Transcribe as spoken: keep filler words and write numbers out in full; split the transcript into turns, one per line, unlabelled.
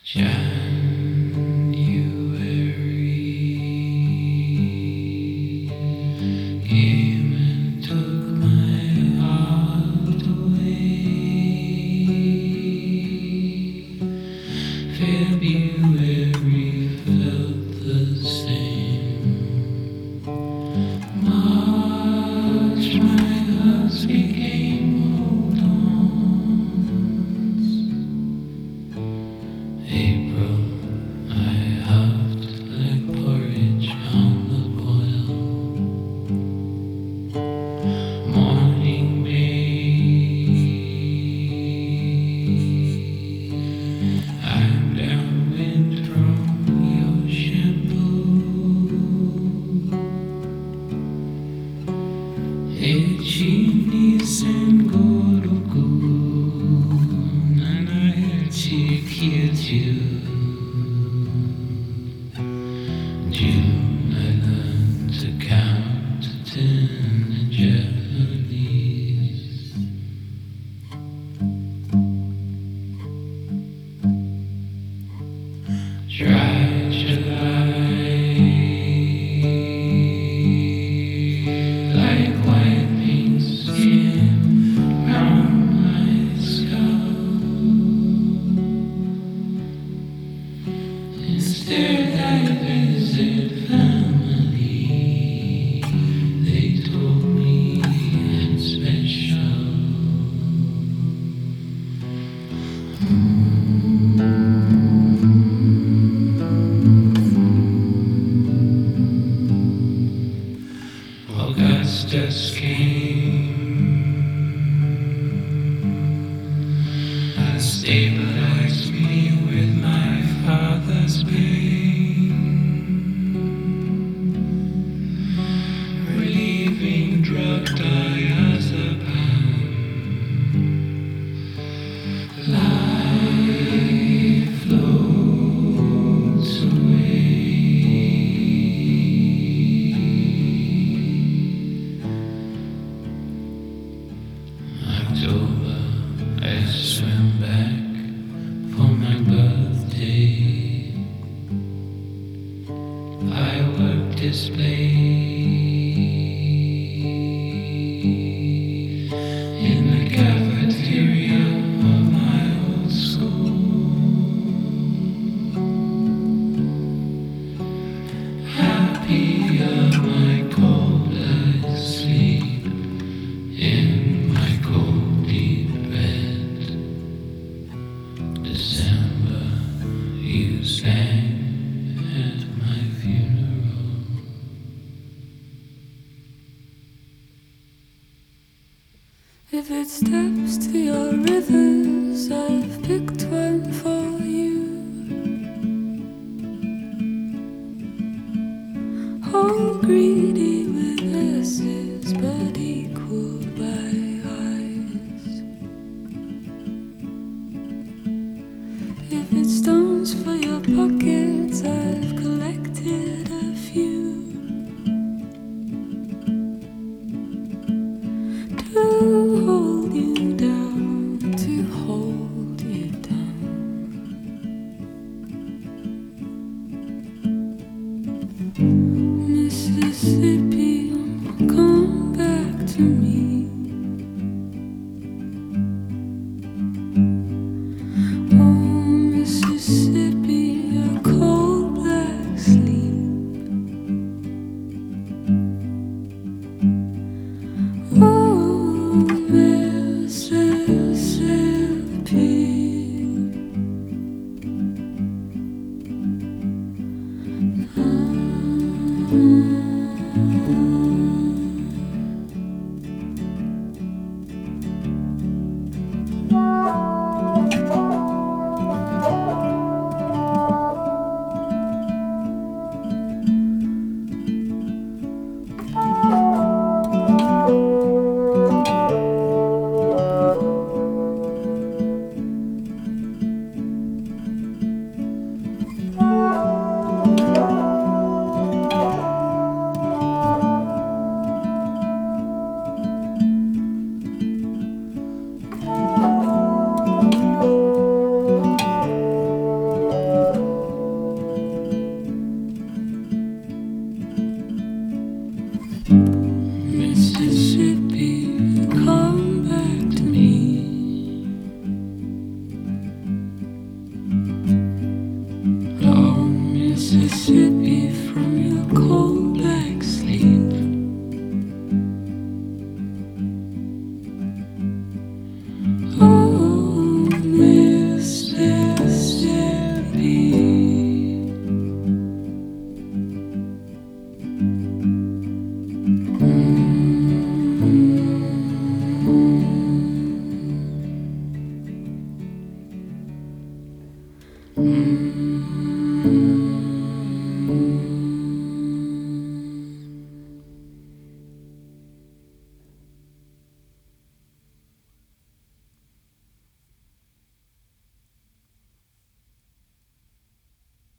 came and took my heart away. February felt the same. March, my heart became old dawns. April, I huffed like porridge on the boil. Morning May, I'm downwind from your shampoo. Etchini's and Goroku, and I heard she killed you. June, I learned to count to ten in Japanese. Dry July, like white pink skin round my skull. Instead I visit family. They told me I'm special. Augustus came and stabilized me with my father's pain, relieving drug diazepam. Life floats away. October, I swim back for my birthday. Firework display in the cafeteria of my old school. Happier my cold eyes sleep in my cold deep bed. December, you sang at my funeral.
If it steps to your rivers, I've picked one for